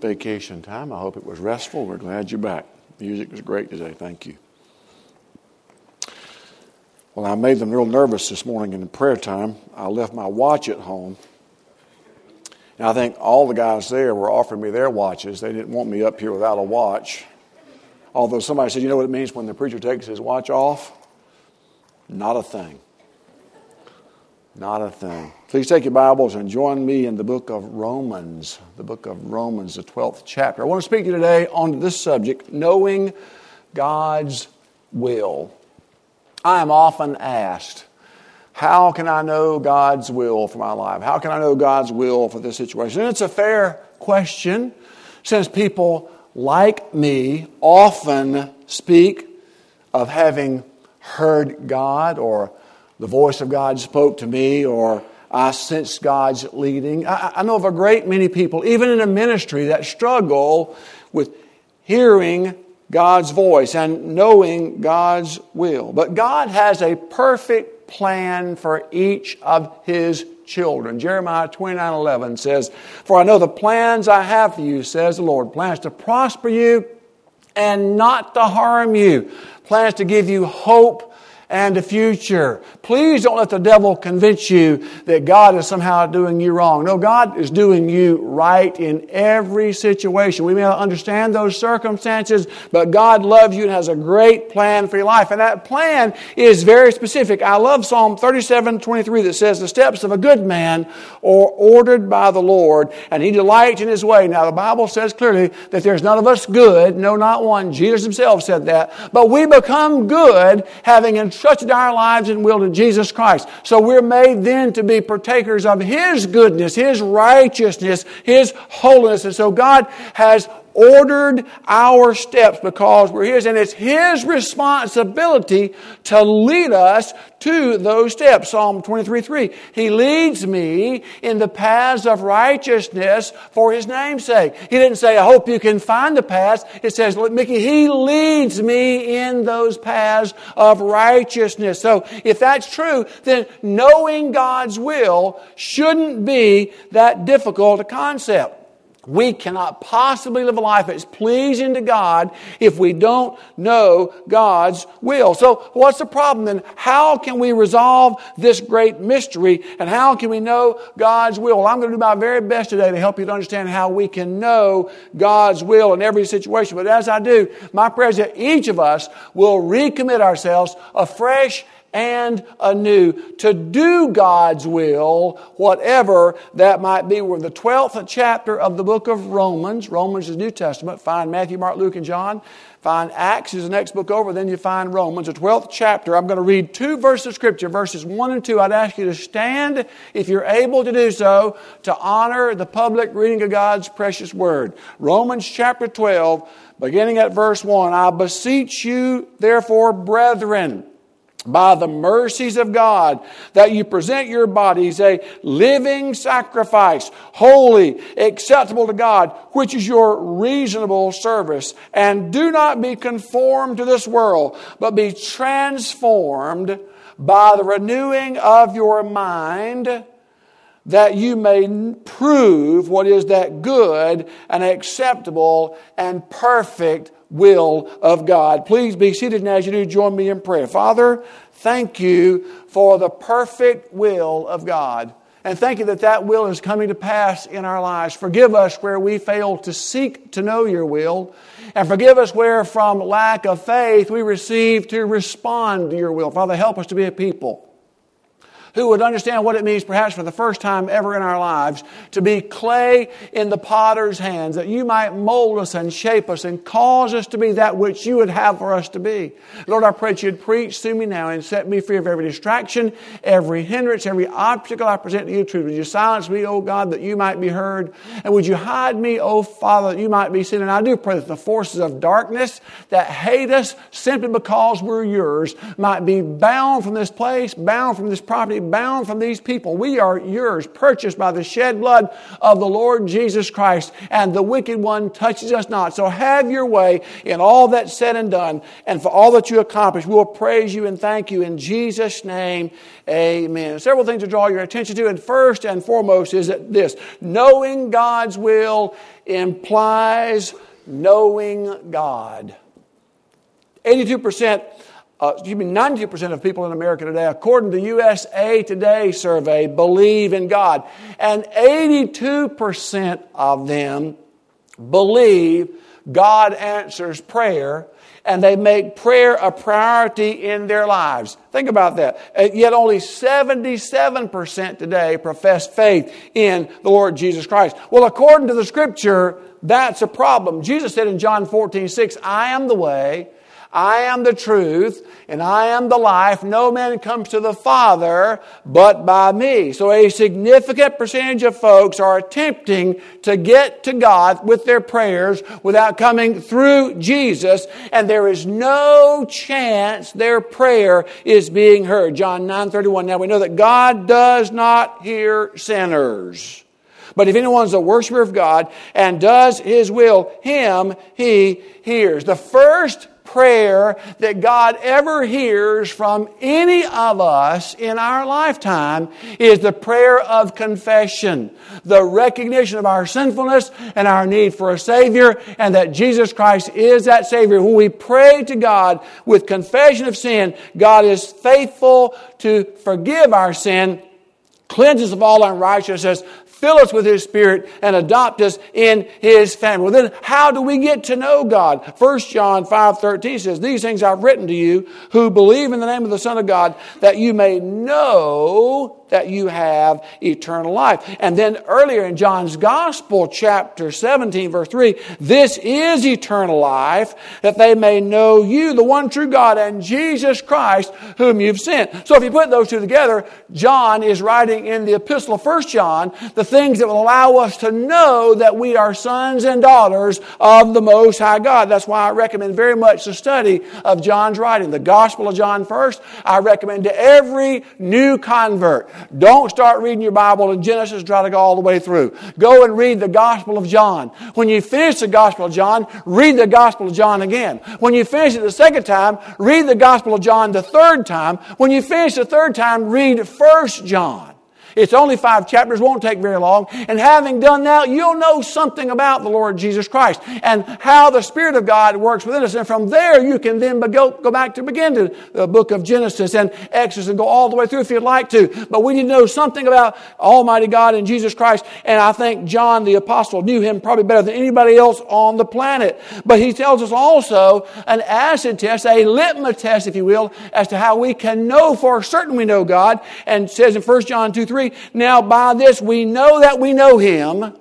vacation time. I hope it was restful. We're glad you're back. Music was great today. Thank you. Well, I made them real nervous this morning in the prayer time. I left my watch at home. And I think all the guys there were offering me their watches. They didn't want me up here without a watch. Although somebody said, you know what it means when the preacher takes his watch off? Not a thing. Not a thing. Please take your Bibles and join me in the book of Romans. The book of Romans, the 12th chapter. I want to speak to you today on this subject, knowing God's will. I am often asked, how can I know God's will for my life? How can I know God's will for this situation? And it's a fair question, since people like me often speak of having heard God, or the voice of God spoke to me, or I sensed God's leading. I know of a great many people, even in a ministry, that struggle with hearing God's voice and knowing God's will. But God has a perfect plan for each of His children. Jeremiah 29:11 says, "For I know the plans I have for you, says the Lord, plans to prosper you and not to harm you, plans to give you hope and a future." Please don't let the devil convince you that God is somehow doing you wrong. No, God is doing you right in every situation. We may not understand those circumstances, but God loves you and has a great plan for your life. And that plan is very specific. I love Psalm 37:23 that says, "The steps of a good man are ordered by the Lord, and He delights in His way." Now, the Bible says clearly that there's none of us good, no, not one. Jesus Himself said that. But we become good having entrusted our lives and will to Jesus Christ. So we're made then to be partakers of His goodness, His righteousness, His holiness. And so God has ordered our steps because we're His, and it's His responsibility to lead us to those steps. Psalm 23:3, He leads me in the paths of righteousness for His name's sake. He didn't say, I hope you can find the paths. It says, Mickey, He leads me in those paths of righteousness. So if that's true, then knowing God's will shouldn't be that difficult a concept. We cannot possibly live a life that's pleasing to God if we don't know God's will. So what's the problem then? How can we resolve this great mystery, and how can we know God's will? Well, I'm going to do my very best today to help you to understand how we can know God's will in every situation. But as I do, my prayer is that each of us will recommit ourselves afresh and anew to do God's will, whatever that might be. We're in the 12th chapter of the book of Romans. Romans is New Testament. Find Matthew, Mark, Luke, and John. Find Acts is the next book over. Then you find Romans, the 12th chapter. I'm going to read two verses of Scripture, verses 1 and 2. I'd ask you to stand, if you're able to do so, to honor the public reading of God's precious Word. Romans chapter 12, beginning at verse 1. "I beseech you, therefore, brethren, by the mercies of God, that you present your bodies a living sacrifice, holy, acceptable to God, which is your reasonable service. And do not be conformed to this world, but be transformed by the renewing of your mind, that you may prove what is that good and acceptable and perfect will of God." Please be seated, and as you do, join me in prayer. Father, thank you for the perfect will of God. And thank you that that will is coming to pass in our lives. Forgive us where we fail to seek to know your will. And forgive us where from lack of faith we receive to respond to your will. Father, help us to be a people who would understand what it means, perhaps for the first time ever in our lives, to be clay in the potter's hands, that you might mold us and shape us and cause us to be that which you would have for us to be. Lord, I pray that you'd preach through me now and set me free of every distraction, every hindrance, every obstacle I present to you. Truth. Would you silence me, O God, that you might be heard? And would you hide me, O Father, that you might be seen? And I do pray that the forces of darkness that hate us simply because we're yours might be bound from this place, bound from this property, bound from these people. We are yours, purchased by the shed blood of the Lord Jesus Christ, and the wicked one touches us not. So have your way in all that's said and done, and for all that you accomplish. We will praise you and thank you in Jesus' name. Amen. Several things to draw your attention to, and first and foremost is that this: knowing God's will implies knowing God. 92% of people in America today, according to USA Today survey, believe in God. And 82% of them believe God answers prayer, and they make prayer a priority in their lives. Think about that. Yet only 77% today profess faith in the Lord Jesus Christ. Well, according to the Scripture, that's a problem. Jesus said in John 14:6, I am the way, I am the truth, and I am the life. No man comes to the Father but by me. So a significant percentage of folks are attempting to get to God with their prayers without coming through Jesus, and there is no chance their prayer is being heard. John 9:31. Now we know that God does not hear sinners. But if anyone's a worshiper of God and does His will, him He hears. The first prayer that God ever hears from any of us in our lifetime is the prayer of confession. The recognition of our sinfulness and our need for a Savior, and that Jesus Christ is that Savior. When we pray to God with confession of sin, God is faithful to forgive our sin, cleanse us of all unrighteousness, fill us with His Spirit, and adopt us in His family. Well, then, how do we get to know God? 1 John 5:13 says, these things I've written to you who believe in the name of the Son of God, that you may know that you have eternal life. And then earlier in John's Gospel, chapter 17, verse 3, this is eternal life, that they may know you, the one true God, and Jesus Christ, whom you've sent. So if you put those two together, John is writing in the epistle of 1 John the things that will allow us to know that we are sons and daughters of the Most High God. That's why I recommend very much the study of John's writing. The Gospel of John first, I recommend to every new convert. Don't start reading your Bible in Genesis, try to go all the way through. Go and read the Gospel of John. When you finish the Gospel of John, read the Gospel of John again. When you finish it the second time, read the Gospel of John the third time. When you finish the third time, read 1 John. It's only 5 chapters, won't take very long. And having done that, you'll know something about the Lord Jesus Christ and how the Spirit of God works within us. And from there, you can then go back to begin to the book of Genesis and Exodus and go all the way through if you'd like to. But we need to know something about Almighty God and Jesus Christ. And I think John the Apostle knew Him probably better than anybody else on the planet. But he tells us also an acid test, a litmus test, if you will, as to how we can know for certain we know God. And says in 1 John 2:3, now by this we know that we know Him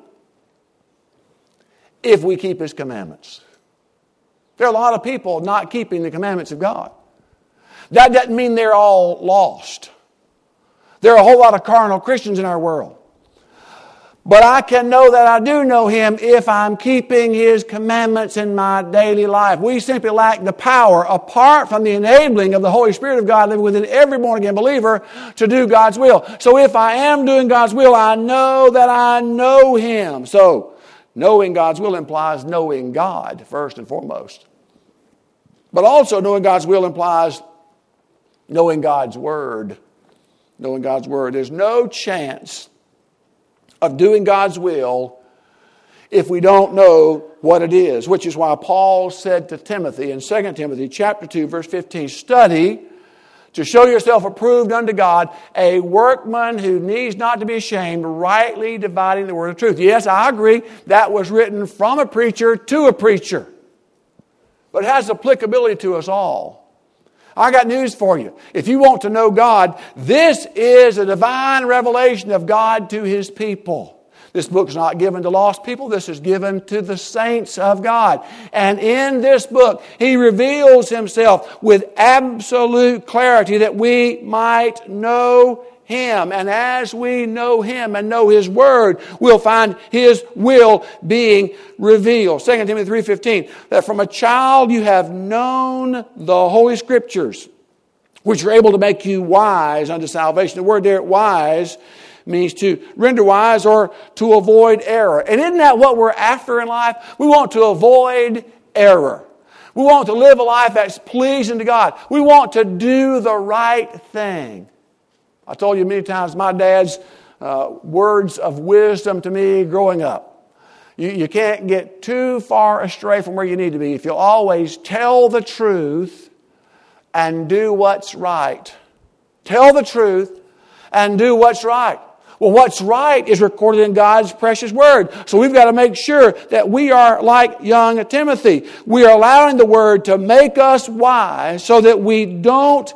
if we keep His commandments. There are a lot of people not keeping the commandments of God. That doesn't mean they're all lost. There are a whole lot of carnal Christians in our world. But I can know that I do know Him if I'm keeping His commandments in my daily life. We simply lack the power, apart from the enabling of the Holy Spirit of God living within every born-again believer, to do God's will. So if I am doing God's will, I know that I know Him. So knowing God's will implies knowing God first and foremost. But also knowing God's will implies knowing God's Word. Knowing God's Word. There's no chance of doing God's will if we don't know what it is, which is why Paul said to Timothy in 2 Timothy chapter 2, verse 15, study to show yourself approved unto God, a workman who needs not to be ashamed, rightly dividing the word of truth. Yes, I agree, that was written from a preacher to a preacher, but it has applicability to us all. I got news for you. If you want to know God, this is a divine revelation of God to His people. This book is not given to lost people. This is given to the saints of God. And in this book, He reveals Himself with absolute clarity that we might know Him. And as we know Him and know His Word, we'll find His will being revealed. 2 Timothy 3:15, that from a child you have known the Holy Scriptures, which are able to make you wise unto salvation. The word there, wise, means to render wise or to avoid error. And isn't that what we're after in life? We want to avoid error. We want to live a life that's pleasing to God. We want to do the right thing. I told you many times my dad's words of wisdom to me growing up. You can't get too far astray from where you need to be if you'll always tell the truth and do what's right. Tell the truth and do what's right. Well, what's right is recorded in God's precious Word. So we've got to make sure that we are like young Timothy. We are allowing the Word to make us wise so that we don't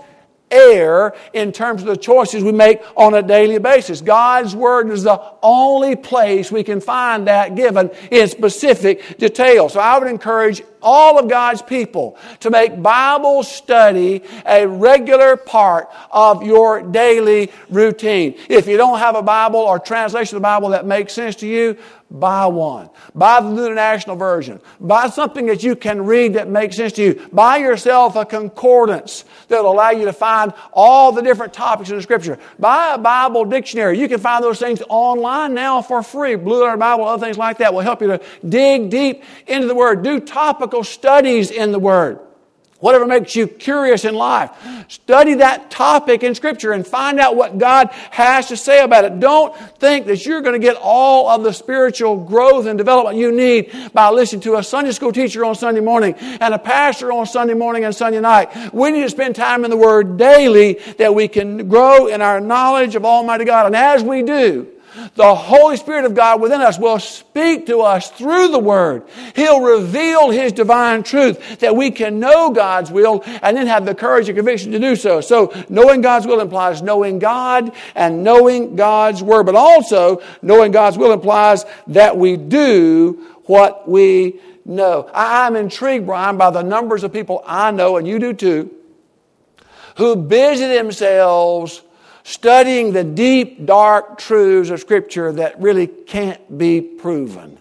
err in terms of the choices we make on a daily basis. God's Word is the only place we can find that given in specific detail. So I would encourage all of God's people to make Bible study a regular part of your daily routine. If you don't have a Bible or translation of the Bible that makes sense to you, buy one. Buy the New International Version. Buy something that you can read that makes sense to you. Buy yourself a concordance that will allow you to find all the different topics in the Scripture. Buy a Bible dictionary. You can find those things online now for free. Blue Letter Bible, other things like that will help you to dig deep into the Word. Do topical studies in the Word. Whatever makes you curious in life. Study that topic in Scripture and find out what God has to say about it. Don't think that you're going to get all of the spiritual growth and development you need by listening to a Sunday school teacher on Sunday morning and a pastor on Sunday morning and Sunday night. We need to spend time in the Word daily that we can grow in our knowledge of Almighty God. And as we do, the Holy Spirit of God within us will speak to us through the Word. He'll reveal His divine truth that we can know God's will and then have the courage and conviction to do so. So knowing God's will implies knowing God and knowing God's Word. But also knowing God's will implies that we do what we know. I'm intrigued, Brian, by the numbers of people I know, and you do too, who busy themselves studying the deep, dark truths of Scripture that really can't be proven.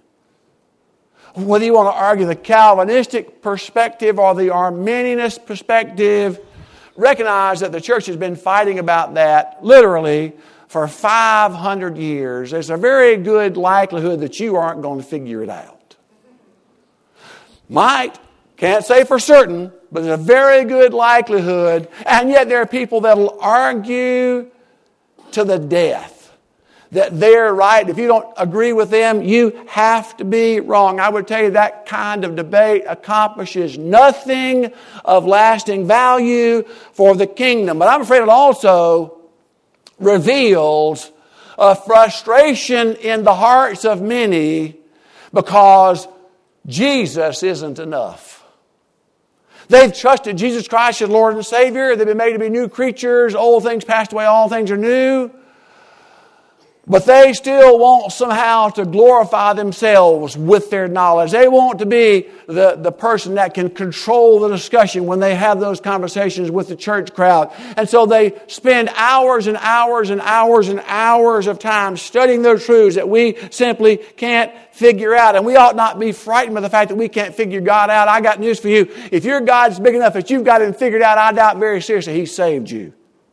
Whether you want to argue the Calvinistic perspective or the Arminianist perspective, recognize that the church has been fighting about that literally for 500 years. There's a very good likelihood that you aren't going to figure it out. Might, can't say for certain, but there's a very good likelihood, and yet there are people that will argue to the death that they're right. If you don't agree with them, you have to be wrong. I would tell you that kind of debate accomplishes nothing of lasting value for the kingdom. But I'm afraid it also reveals a frustration in the hearts of many because Jesus isn't enough. They've trusted Jesus Christ as Lord and Savior. They've been made to be new creatures. Old things passed away, all things are new. But they still want somehow to glorify themselves with their knowledge. They want to be the person that can control the discussion when they have those conversations with the church crowd. And so they spend hours and hours and hours and hours of time studying those truths that we simply can't figure out. And we ought not be frightened by the fact that we can't figure God out. I got news for you. If your God's big enough that you've got Him figured out, I doubt very seriously He saved you.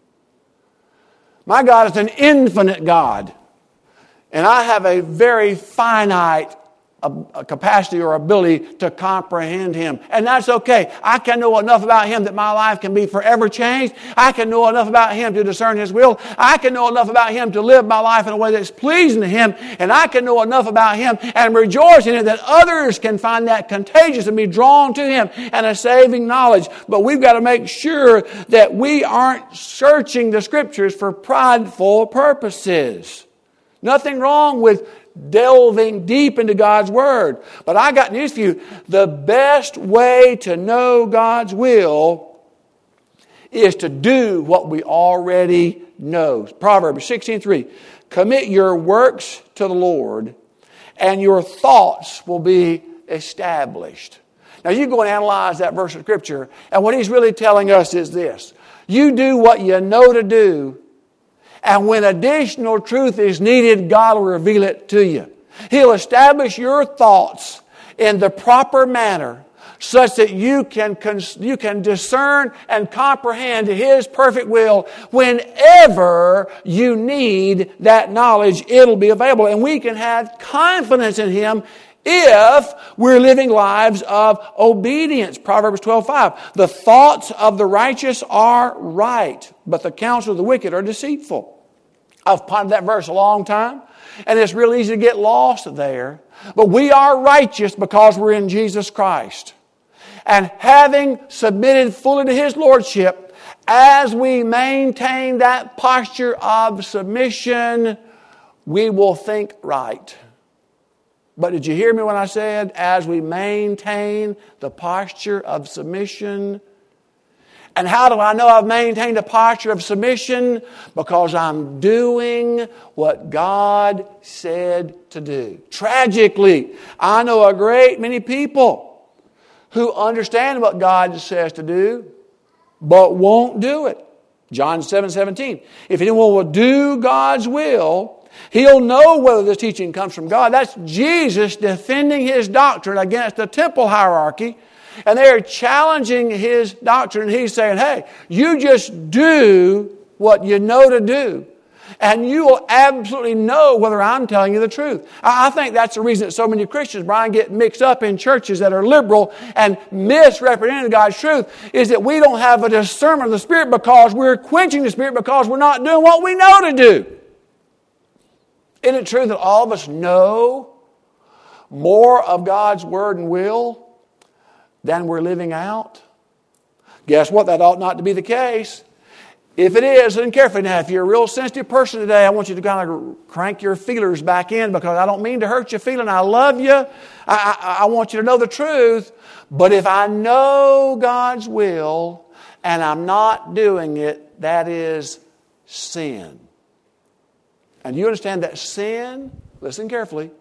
My God is an infinite God. And I have a very finite capacity or ability to comprehend Him. And that's okay. I can know enough about Him that my life can be forever changed. I can know enough about Him to discern His will. I can know enough about Him to live my life in a way that's pleasing to Him. And I can know enough about Him and rejoice in it that others can find that contagious and be drawn to Him and a saving knowledge. But we've got to make sure that we aren't searching the Scriptures for prideful purposes. Nothing wrong with delving deep into God's Word. But I got news for you. The best way to know God's will is to do what we already know. Proverbs 16:3. Commit your works to the Lord, and your thoughts will be established. Now you go and analyze that verse of Scripture, and what he's really telling us is this. You do what you know to do, and when additional truth is needed, God will reveal it to you. He'll establish your thoughts in the proper manner such that you can discern and comprehend His perfect will. Whenever you need that knowledge, it'll be available. And we can have confidence in Him if we're living lives of obedience. Proverbs 12:5. The thoughts of the righteous are right, but the counsel of the wicked are deceitful. I've pondered that verse a long time, and it's real easy to get lost there. But we are righteous because we're in Jesus Christ. And having submitted fully to His Lordship, as we maintain that posture of submission, we will think right. But did you hear me when I said, as we maintain the posture of submission? And how do I know I've maintained a posture of submission? Because I'm doing what God said to do. Tragically, I know a great many people who understand what God says to do, but won't do it. John 7:17. If anyone will do God's will, he'll know whether this teaching comes from God. That's Jesus defending His doctrine against the temple hierarchy. And they're challenging His doctrine. He's saying, hey, you just do what you know to do. And you will absolutely know whether I'm telling you the truth. I think that's the reason that so many Christians, Brian, get mixed up in churches that are liberal and misrepresenting God's truth, is that we don't have a discernment of the Spirit because we're quenching the Spirit because we're not doing what we know to do. Isn't it true that all of us know more of God's Word and will than we're living out? Guess what? That ought not to be the case. If it is, listen carefully now. If you're a real sensitive person today, I want you to kind of crank your feelers back in, because I don't mean to hurt your feeling. I love you. I want you to know the truth. But if I know God's will and I'm not doing it, that is sin. And you understand that sin, listen carefully,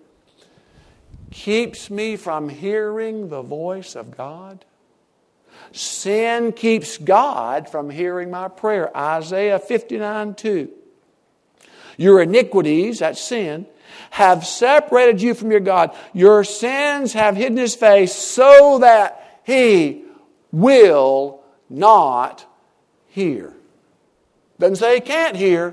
keeps me from hearing the voice of God. Sin keeps God from hearing my prayer. Isaiah 59:2. Your iniquities, that's sin, have separated you from your God. Your sins have hidden His face so that He will not hear. Doesn't say He can't hear.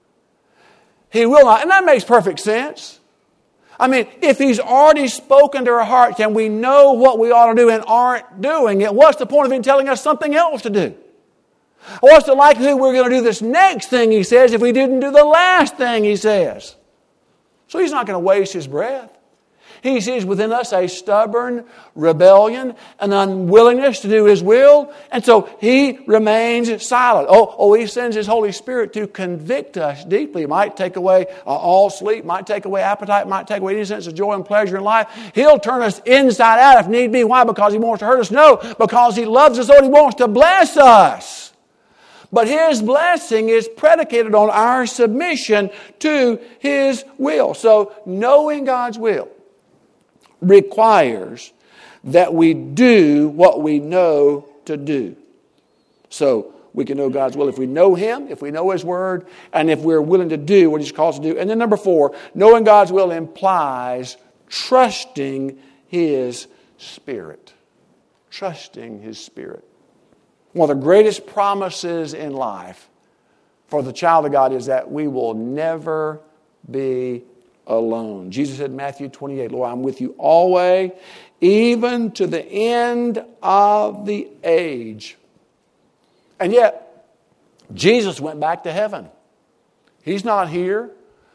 He will not. And that makes perfect sense. I mean, if He's already spoken to our hearts and we know what we ought to do and aren't doing it, what's the point of Him telling us something else to do? What's the likelihood we're going to do this next thing He says if we didn't do the last thing He says? So He's not going to waste His breath. He sees within us a stubborn rebellion, an unwillingness to do His will, and so He remains silent. He sends His Holy Spirit to convict us deeply. It might take away all sleep, might take away appetite, might take away any sense of joy and pleasure in life. He'll turn us inside out if need be. Why? Because He wants to hurt us? No, because He loves us, so He wants to bless us. But His blessing is predicated on our submission to His will. So knowing God's will requires that we do what we know to do. So we can know God's will if we know Him, if we know His Word, and if we're willing to do what He's called us to do. And then number 4, knowing God's will implies trusting His Spirit. Trusting His Spirit. One of the greatest promises in life for the child of God is that we will never be alone. Jesus said in Matthew 28, Lord, I'm with you always, even to the end of the age. And yet, Jesus went back to heaven. He's not here.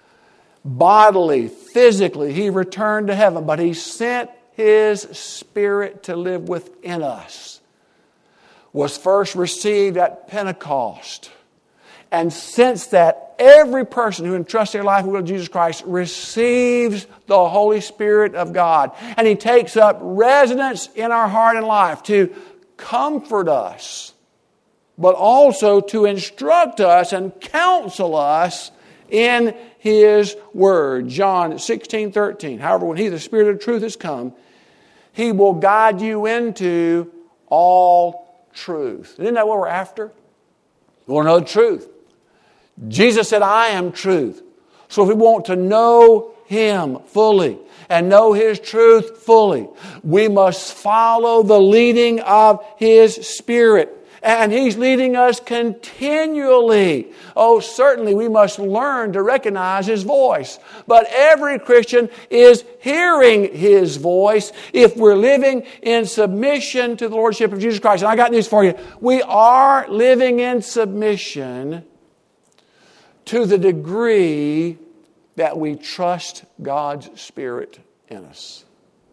Bodily, physically, He returned to heaven, but He sent His Spirit to live within us. Was first received at Pentecost. And since that, every person who entrusts their life with Jesus Christ receives the Holy Spirit of God. And He takes up residence in our heart and life to comfort us, but also to instruct us and counsel us in His Word. John 16:13. However, when He, the Spirit of truth, has come, He will guide you into all truth. Isn't that what we're after? We want to know the truth. Jesus said, I am truth. So if we want to know Him fully and know His truth fully, we must follow the leading of His Spirit. And He's leading us continually. Oh, certainly we must learn to recognize His voice. But every Christian is hearing His voice if we're living in submission to the Lordship of Jesus Christ. And I got news for you. We are living in submission to the degree that we trust God's Spirit in us.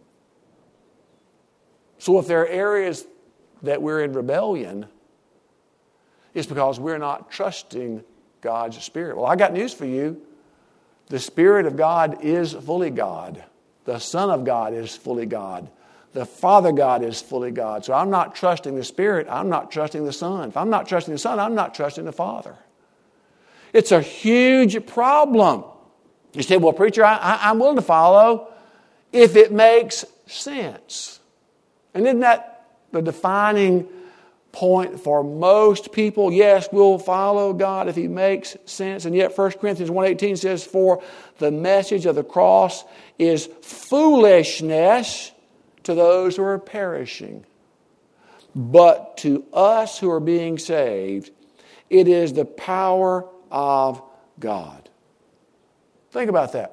So if there are areas that we're in rebellion, it's because we're not trusting God's Spirit. Well, I got news for you. The Spirit of God is fully God. The Son of God is fully God. The Father God is fully God. So I'm not trusting the Spirit. I'm not trusting the Son. If I'm not trusting the Son, I'm not trusting the Father. It's a huge problem. You say, well, preacher, I'm willing to follow if it makes sense. And isn't that the defining point for most people? Yes, we'll follow God if He makes sense. And yet 1 Corinthians 1:18 says, for the message of the cross is foolishness to those who are perishing. But to us who are being saved, it is the power of God. Think about that.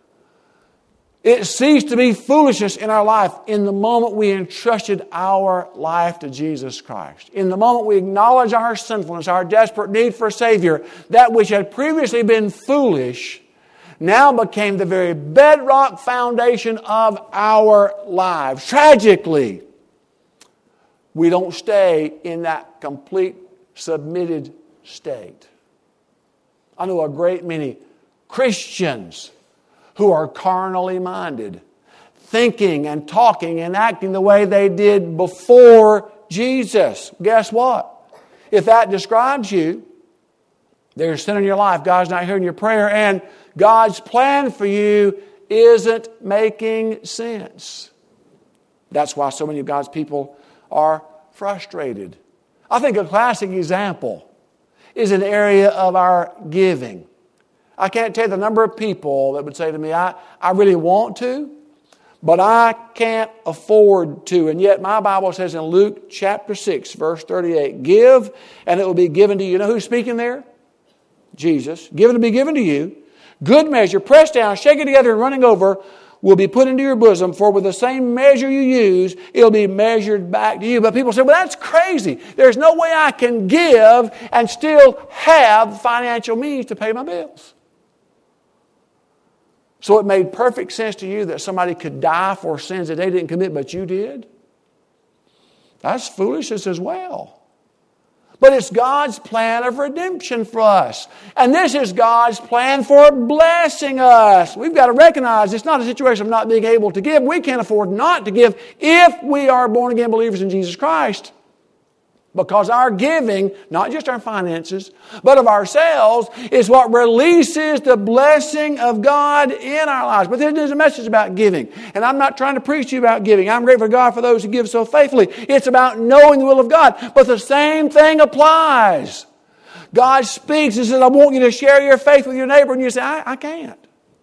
It ceased to be foolishness in our life in the moment we entrusted our life to Jesus Christ. In the moment we acknowledge our sinfulness, our desperate need for a Savior, that which had previously been foolish now became the very bedrock foundation of our lives. Tragically, we don't stay in that complete submitted state. I know a great many Christians who are carnally minded, thinking and talking and acting the way they did before Jesus. Guess what? If that describes you, there's sin in your life, God's not hearing your prayer, and God's plan for you isn't making sense. That's why so many of God's people are frustrated. I think a classic example is an area of our giving. I can't tell you the number of people that would say to me, I really want to, but I can't afford to. And yet my Bible says in Luke chapter 6, verse 38, give and it will be given to you. You know who's speaking there? Jesus. Give and it will be given to you. Good measure, pressed down, shaken together and running over, will be put into your bosom. For with the same measure you use, it'll be measured back to you. But people say, well, that's crazy. There's no way I can give and still have financial means to pay my bills. So it made perfect sense to you that somebody could die for sins that they didn't commit, but you did? That's foolishness as well. But it's God's plan of redemption for us. And this is God's plan for blessing us. We've got to recognize it's not a situation of not being able to give. We can't afford not to give if we are born-again believers in Jesus Christ. Because our giving, not just our finances, but of ourselves, is what releases the blessing of God in our lives. But there's a message about giving. And I'm not trying to preach to you about giving. I'm grateful to God for those who give so faithfully. It's about knowing the will of God. But the same thing applies. God speaks and says, I want you to share your faith with your neighbor. And you say, I can't.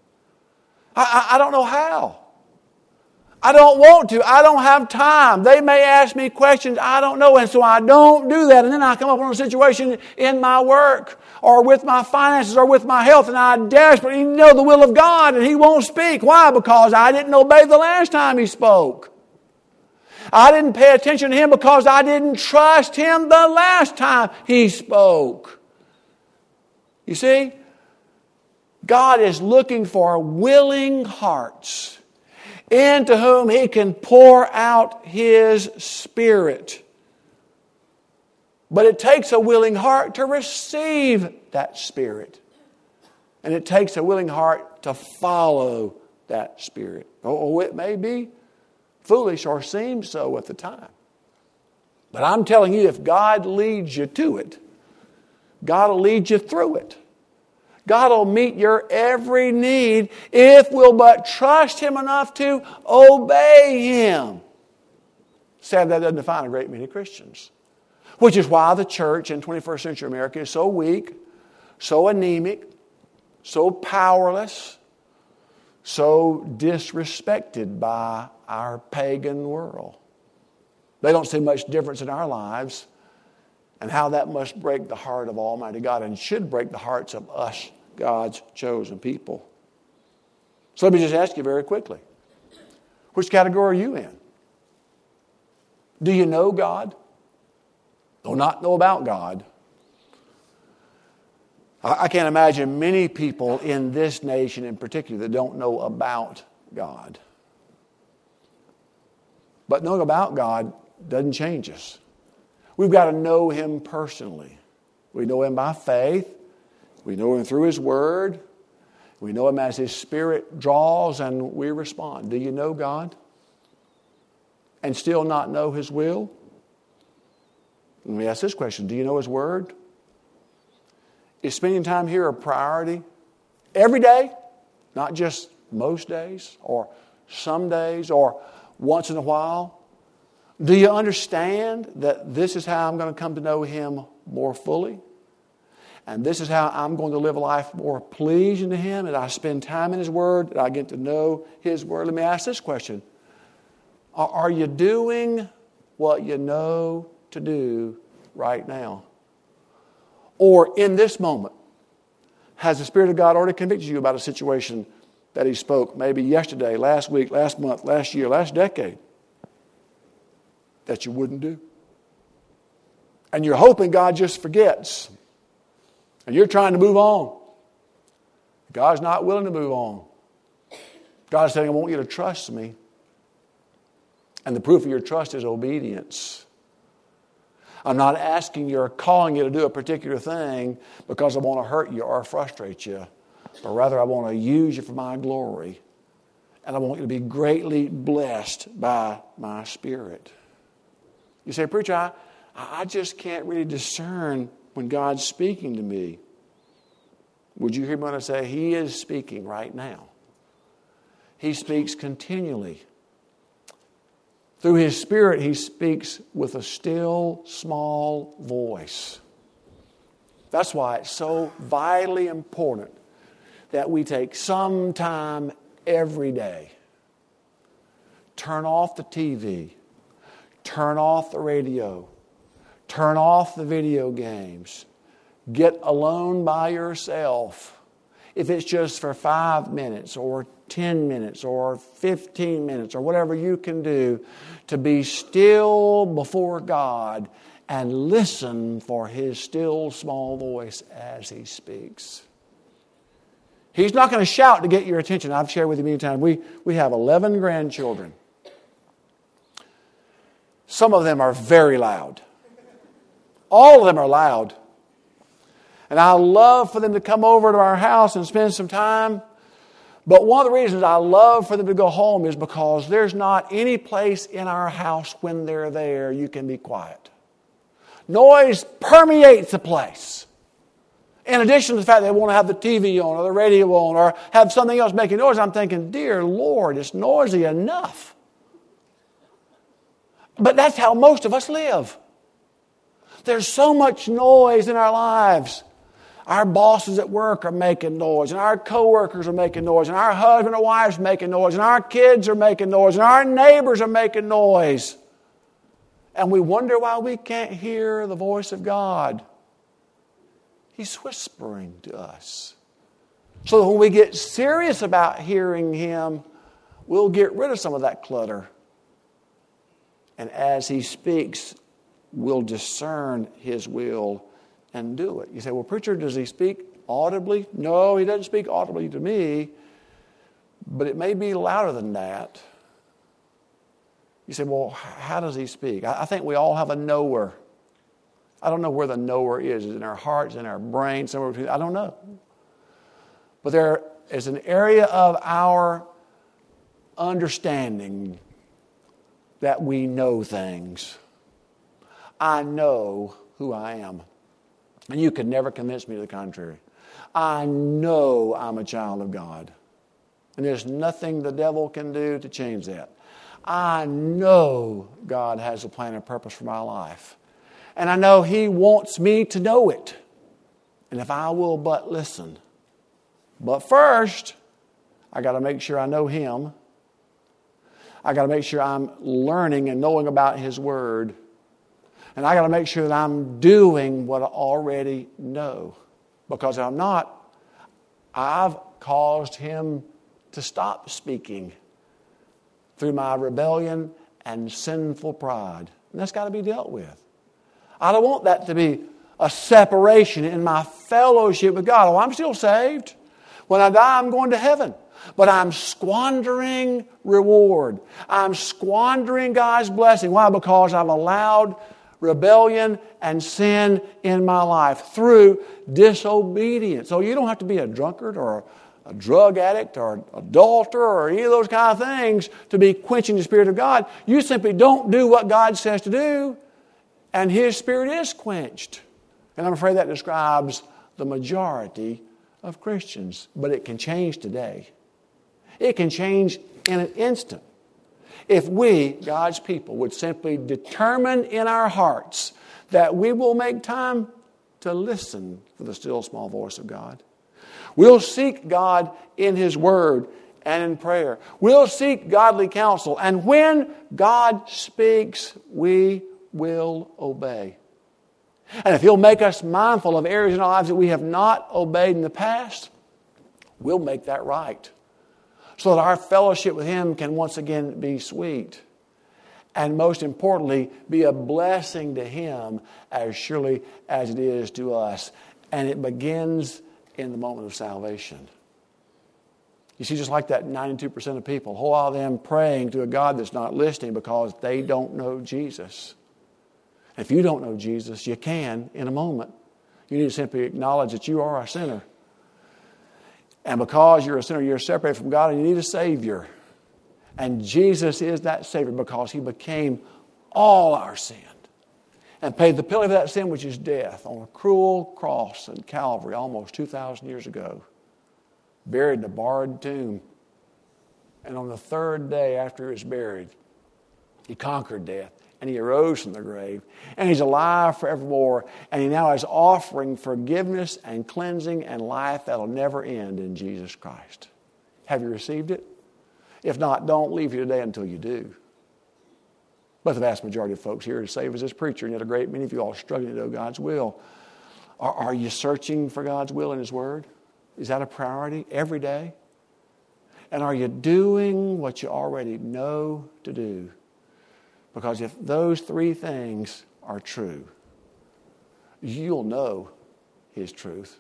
I don't know how. I don't want to. I don't have time. They may ask me questions I don't know, and so I don't do that. And then I come up on a situation in my work or with my finances or with my health, and I desperately know the will of God, and He won't speak. Why? Because I didn't obey the last time He spoke. I didn't pay attention to Him because I didn't trust Him the last time He spoke. You see, God is looking for willing hearts into whom He can pour out His Spirit. But it takes a willing heart to receive that Spirit. And it takes a willing heart to follow that Spirit. Oh, it may be foolish or seem so at the time. But I'm telling you, if God leads you to it, God will lead you through it. God will meet your every need if we'll but trust Him enough to obey Him. Sadly, that doesn't define a great many Christians. Which is why the church in 21st century America is so weak, so anemic, so powerless, so disrespected by our pagan world. They don't see much difference in our lives, and how that must break the heart of Almighty God and should break the hearts of us, God's chosen people. So let me just ask you very quickly, which category are you in? Do you know God? Or not know about God? I can't imagine many people in this nation in particular that don't know about God. But knowing about God doesn't change us. We've got to know Him personally. We know Him by faith. We know Him through His Word. We know Him as His Spirit draws and we respond. Do you know God and still not know His will? Let me ask this question. Do you know His Word? Is spending time here a priority? Every day? Not just most days or some days or once in a while? Do you understand that this is how I'm going to come to know Him more fully? And this is how I'm going to live a life more pleasing to Him, that I spend time in His Word, that I get to know His Word. Let me ask this question. Are you doing what you know to do right now? Or in this moment, has the Spirit of God already convicted you about a situation that He spoke maybe yesterday, last week, last month, last year, last decade that you wouldn't do? And you're hoping God just forgets. And you're trying to move on. God's not willing to move on. God's saying, I want you to trust me. And the proof of your trust is obedience. I'm not asking you or calling you to do a particular thing because I want to hurt you or frustrate you. But rather I want to use you for my glory. And I want you to be greatly blessed by my Spirit. You say, preacher, I just can't really discern when God's speaking to me. Would you hear me when I say He is speaking right now? He speaks continually. Through His Spirit, He speaks with a still, small voice. That's why it's so vitally important that we take some time every day. Turn off the TV. Turn off the radio. Turn off the video games. Get alone by yourself. If it's just for 5 minutes or 10 minutes or 15 minutes or whatever you can do to be still before God and listen for His still small voice as He speaks. He's not going to shout to get your attention. I've shared with you many times. We have 11 grandchildren. Some of them are very loud. All of them are loud. And I love for them to come over to our house and spend some time. But one of the reasons I love for them to go home is because there's not any place in our house when they're there you can be quiet. Noise permeates the place. In addition to the fact they want to have the TV on or the radio on or have something else making noise, I'm thinking, dear Lord, it's noisy enough. But that's how most of us live. There's so much noise in our lives. Our bosses at work are making noise, and our coworkers are making noise, and our husband or wives are making noise, and our kids are making noise, and our neighbors are making noise. And we wonder why we can't hear the voice of God. He's whispering to us. So that when we get serious about hearing Him, we'll get rid of some of that clutter. And as He speaks, we'll discern His will and do it. You say, well, preacher, does He speak audibly? No, He doesn't speak audibly to me, but it may be louder than that. You say, well, how does He speak? I think we all have a knower. I don't know where the knower is. Is it in our hearts, in our brains, somewhere between? I don't know. But there is an area of our understanding that we know things. I know who I am. And you could never convince me to the contrary. I know I'm a child of God. And there's nothing the devil can do to change that. I know God has a plan and purpose for my life. And I know He wants me to know it. And if I will but listen. But first, I got to make sure I know Him. I got to make sure I'm learning and knowing about His Word. And I got to make sure that I'm doing what I already know. Because if I'm not, I've caused Him to stop speaking through my rebellion and sinful pride. And that's got to be dealt with. I don't want that to be a separation in my fellowship with God. Oh, I'm still saved. When I die, I'm going to heaven. But I'm squandering reward. I'm squandering God's blessing. Why? Because I've allowed rebellion and sin in my life through disobedience. So you don't have to be a drunkard or a drug addict or an adulterer or any of those kind of things to be quenching the Spirit of God. You simply don't do what God says to do, and His Spirit is quenched. And I'm afraid that describes the majority of Christians. But it can change today. It can change in an instant. If we, God's people, would simply determine in our hearts that we will make time to listen for the still small voice of God. We'll seek God in His Word and in prayer. We'll seek godly counsel. And when God speaks, we will obey. And if He'll make us mindful of areas in our lives that we have not obeyed in the past, we'll make that right. So that our fellowship with Him can once again be sweet. And most importantly, be a blessing to Him as surely as it is to us. And it begins in the moment of salvation. You see, just like that 92% of people, a whole lot of them praying to a God that's not listening because they don't know Jesus. If you don't know Jesus, you can in a moment. You need to simply acknowledge that you are a sinner. And because you're a sinner, you're separated from God and you need a Savior. And Jesus is that Savior because He became all our sin and paid the penalty for that sin, which is death, on a cruel cross in Calvary almost 2,000 years ago. Buried in a barred tomb. And on the third day after He was buried, He conquered death. And He arose from the grave. And He's alive forevermore. And He now is offering forgiveness and cleansing and life that will never end in Jesus Christ. Have you received it? If not, don't leave here today until you do. But the vast majority of folks here are saved as this preacher, and yet a great many of you all are struggling to know God's will. Are you searching for God's will in His Word? Is that a priority every day? And are you doing what you already know to do? Because if those three things are true, you'll know His truth,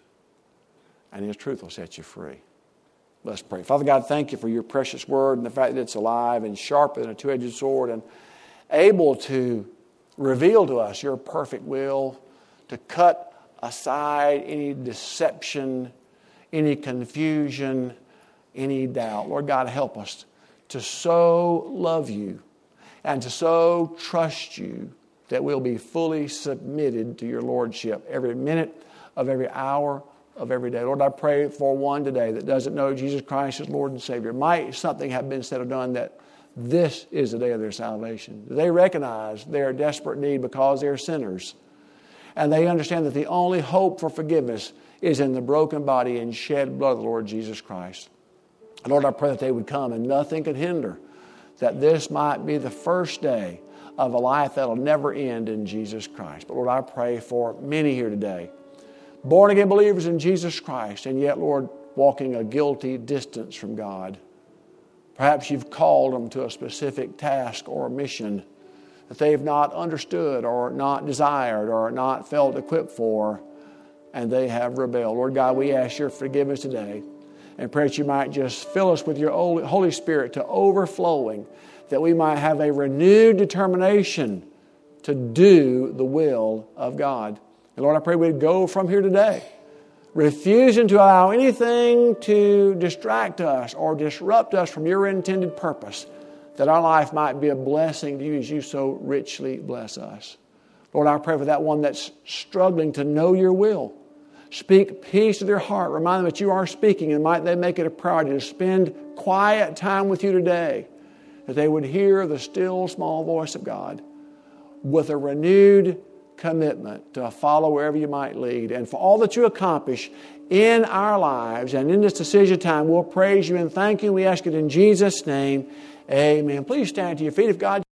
and His truth will set you free. Let's pray. Father God, thank You for Your precious Word and the fact that it's alive and sharper than a two-edged sword and able to reveal to us Your perfect will, to cut aside any deception, any confusion, any doubt. Lord God, help us to so love You and to so trust You that we'll be fully submitted to Your Lordship every minute of every hour of every day. Lord, I pray for one today that doesn't know Jesus Christ as Lord and Savior. Might something have been said or done that this is the day of their salvation. They recognize their desperate need because they're sinners. And they understand that the only hope for forgiveness is in the broken body and shed blood of the Lord Jesus Christ. And Lord, I pray that they would come and nothing could hinder that this might be the first day of a life that will never end in Jesus Christ. But Lord, I pray for many here today, born-again believers in Jesus Christ, and yet, Lord, walking a guilty distance from God. Perhaps You've called them to a specific task or mission that they've not understood or not desired or not felt equipped for, and they have rebelled. Lord God, we ask Your forgiveness today and pray that You might just fill us with Your Holy Spirit to overflowing, that we might have a renewed determination to do the will of God. And Lord, I pray we'd go from here today refusing to allow anything to distract us or disrupt us from Your intended purpose, that our life might be a blessing to You as You so richly bless us. Lord, I pray for that one that's struggling to know Your will. Speak peace to their heart. Remind them that You are speaking, and might they make it a priority to spend quiet time with You today, that they would hear the still small voice of God with a renewed commitment to follow wherever you might lead. And for all that you accomplish in our lives and in this decision time, we'll praise you and thank you. We ask it in Jesus' name. Amen. Please stand to your feet if God